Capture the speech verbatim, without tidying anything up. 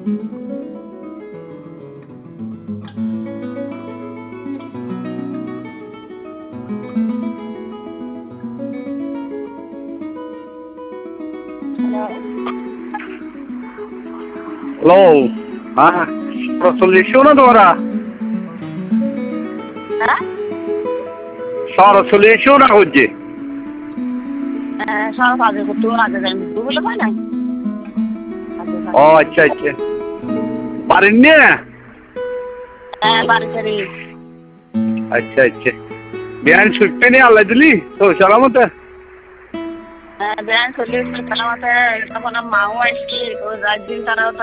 Hello, হ্যাঁ চলে এসো না তোমরা? হ্যাঁ শহর চলে এসো না হচ্ছে? হ্যাঁ সব কাজে করতে আগে যাই বলে পাই না। ও আচ্ছা আচ্ছা, পারেন না? হ্যাঁ বাড়ি সারি। আচ্ছা আচ্ছা, বিয়ান ছুটতে নিয়ে আল্লাহ দিলি তো সালামতে। হ্যাঁ ব্যায়াম চল্লিশ সালামাতে তখন মাও আসছি ওই রাত দিন তারাও